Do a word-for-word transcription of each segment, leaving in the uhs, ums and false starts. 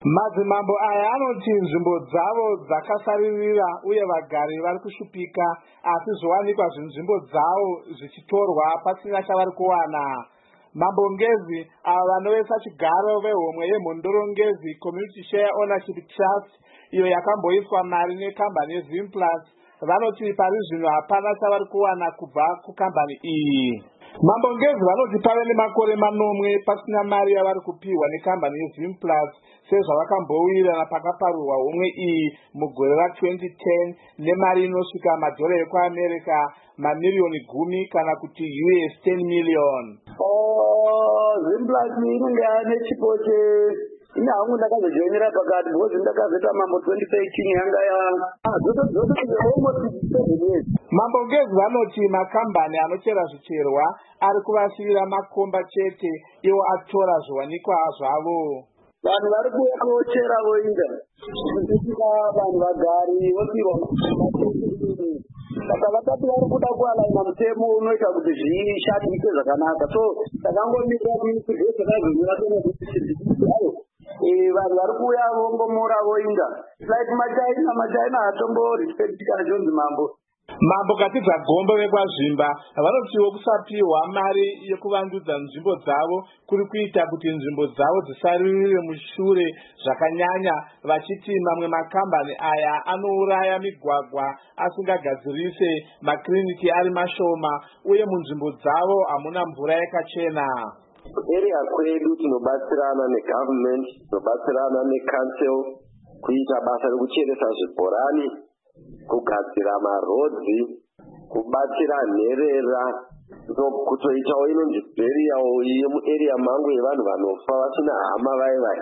Madzimambo aya anoti nzvimbo dzavo dzakasaririra uye vagari vari kushupika, asi zvowanikwa zvinzvimbo dzavo zvichitorwa pasina chavari kuwana. Mambo Ngezi ava vanovesa chigaro vehomwe yemhondorongezi Community Share Ownership Trust iyo yakamboiswa mari nekambani yeZimplus vanoti pari zvino hapana chavari kuwana kubva kukambani iyi. Mambo Ngezi vanoti pave nemakore manomwe pasina mari yavari kupiwa nekambani yeZimplus sezvavakambowirirana pakaparurwa homwe iyi mugore ra-twenty ten nemari inosvika madhora ekuAmerica mamiliyoni gumi kana kuti U S ten million. Oh, Zimplus inenge ane chipo che ina hangu ndakazojoinera pakati because ndakazoita mambo twenty thirteen yanga ya ah zoto zoto almost seven years. Mambo Ngezi vanoti makambani anochera zvicherwa ari kuvasivira makomba chete iwo atora zviwanikwa zvavo. Vanhu vari kuuya kochera voinda kusvika vanhu vagari vosirwa saka vakati vari kuda kualaina mutemo unoita kuti zvishandike zvakanaka, so takangomira ayo vanhu vari kuuya vongomora voinda like machaina machaina hatombo respect kana zvinzi mambo. Mambo Katidza Gombo vekwazvimba vanotiwo kusapiwa mari yekuvandudza nzvimbo dzavo kuri kuita kuti nzvimbo dzavo dzisaririre mushure zvakanyanya, vachiti mamwe makambani aya anouraya migwagwa asingagadzirise, makiriniki ari mashoma uye munzvimbo dzavo hamuna mvura yakachena. Area kwedu tinobatsirana negovernment, tinobatsirana necouncil kuita basa rekucheresa zvibhorani, kugadzira marodzi, kubatsira nherera, kutoitawo inonzi burial yemuarea mangu yevanhu vanofa vasina hama vai vai.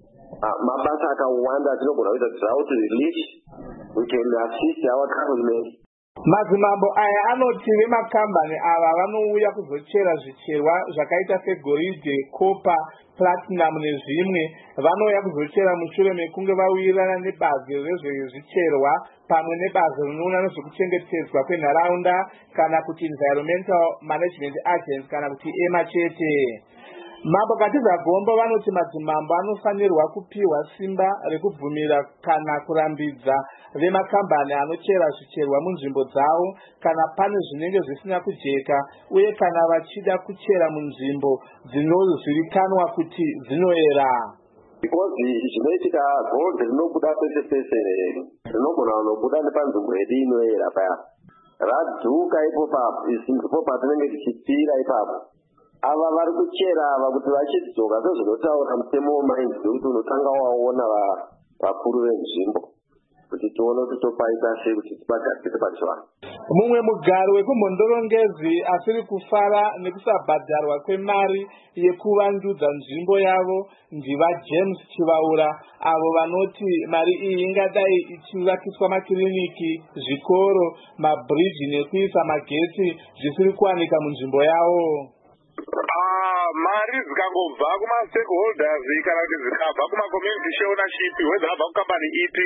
Mabasa akawanda tinogona kuita drought relief, we can assist our government. Madzimambo aya anoti vemakambani ava vanouya kuzochera zvicherwa zvakaita segoridhe, kopa, platinum nezvimwe, vanouya kuzochera mushure mekunge vawirirana nebazi rezvezvicherwa pamwe nebazi rinoona nezvekuchengetedzwa kwenharaunda kana kuti environmental management agents kana kuti ema chete. Mambo Katidza Gombo vanoti madzimambo anofanirwa kupiwa simba rekubvumira kana kurambidza vemakambani anochera zvicherwa munzvimbo dzavo kana pane zvinenge zvisina kujeka uye kana vachida kuchera munzvimbo dzinozivikanwa kuti dzinoera. Because zvinoitika gold rinobuda pese pese rinogona kunobuda nepanzvimbo yedu inoera paya radhuka ipopapo ipo patinenge tichipira ipapo. Ava vari kuchera ava kuti vachidzoka sezvinotaura mutemo wemainzi kuti unotanga waona vakuru venzvimbo kuti tione kuti topaita sei kuti tibagadzire pachivanhu. Mumwe mugari wekumhondorongezi asiri kufara nekusabhadharwa kwemari yekuvandudza nzvimbo yavo ndiva James Chivaura, avo vanoti mari iyi ingadai ichivakiswa makiriniki, zvikoro, mabridge nekuisa magetsi zvisiri kuwanika munzvimbo yavo. Ah, mari zikangobva kuma-stakeholders kana kuti zikabva kuma-community share ownership, whether abva kukambani ipi,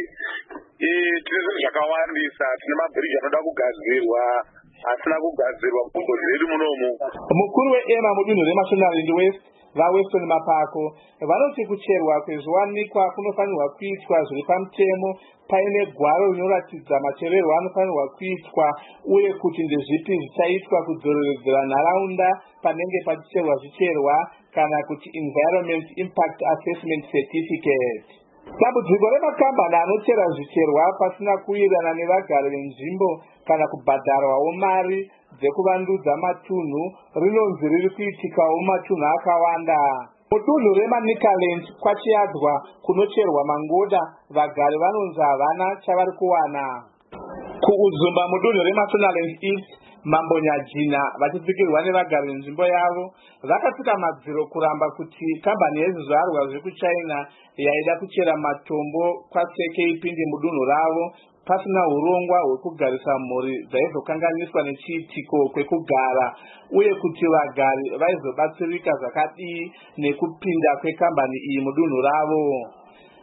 tine zvinhu zvakawandisa. Tine mabridge anoda kugadzirwa, asina kugadzirwa munzvimbo dzedu munomu. Mukuru weEMA mudunhu reMashonaland West vaWeston Mapako vanoti kucherwa kwezviwanikwa kunofanirwa kuitwa zviri pamutemo, paine gwaro rinoratidza machererwo anofanirwa kuitwa uye kuti ndezvipi zvichaitwa kudzoreredzera nharaunda panenge pachicherwa zvicherwa kana kuti Environment Impact Assessment Certificate. Dambudziko remakambani anochera zvicherwa pasina kuwirirana nevagari venzvimbo kana kubhadharwawo mari dzekuvandudza matunhu rinonzi riri kuitikawo matunhu akawanda. Mudunhu reManicaland kwachiadzwa kunocherwa mangoda, vagari vanonzi havana chavari kuwana. Kuuzumba mudunhu reMashonaland East, Mambo Nyajina vachipikirwa nevagari venzvimbo yavo vakatsika madziro kuramba kuti kambani yezvizvarwa zviri kuChina yaida kuchera matombo kwaseke ipinde mudunhu ravo pasina urongwa hwekugarisa mhuri dzaizokanganiswa nechiitiko kwekugara uye kuti vagari vaizobatsirika zvakadii nekupinda kwekambani iyi mudunhu ravo.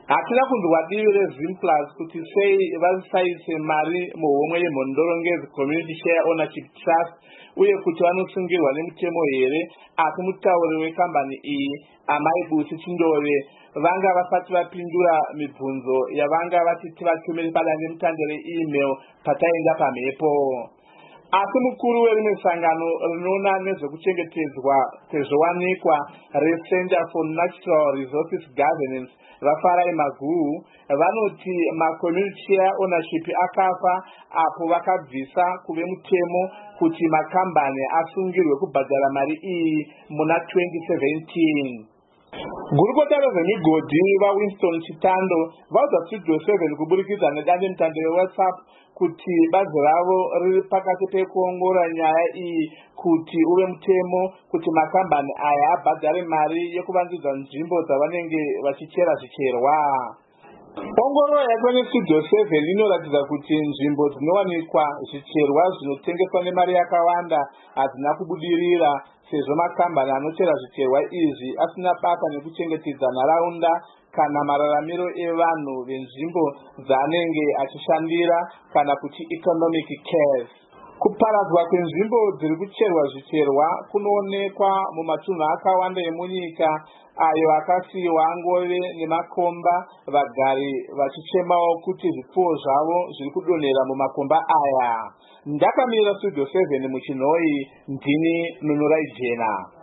hatina kunzwa divi reZimplus kuti sei vasaise mari muhomwe yemhondorongezi Community Share Ownership Trust uye kuti vanosungirwa nemutemo here. Asi mutauri wekambani iyi Amai Busi Chindove vanga vasati vapindura mibvunzo yavanga vachiti vachomere padandemutande reemail pataenda pamhepo. Asi mukuru werimwe sangano rinoona nezvekuchengetedzwa kwezviwanikwa reCenter for Natural Resources Governance Vafarai Maguhu vanoti maCommunity Share Ownership akafa apo vakabvisa kuve mutemo kuti makambani asungirwe kubhadhara mari iyi muna twenty seventeen. Gurukota rezvemigodhi vaWinston Chitando vaudza Studio seven kuburikidza nedandemutande reWhatsApp kuti bazi ravo riri pakati pekuongorora nyaya iyi kuti uve mutemo kuti makambani aya abhadhare mari yekuvandudza nzvimbo dzavanenge vachichera zvicherwa. Ongororo yaitwa neStudio seven inoratidza kuti nzvimbo dzinowanikwa zvicherwa zvinotengeswa nemari yakawanda hadzina kubudirira sezvo makambani anochera zvicherwa izvi asina basa nekuchengetedza nharaunda kana mararamiro evanhu venzvimbo dzaanenge achishandira kana kuti economic cares. Kuparadzwa kwenzvimbo dziri kucherwa zvicherwa kunoonekwa mumatunhu akawanda emunyika ayo akasiyiwa ngove nemakomba, vagari vachichemawo kuti zvipfuwo zvavo zviri kudonhera mumakomba aya. Ndakamira Studio seven muchinhoi, ndini Nunurai Jena.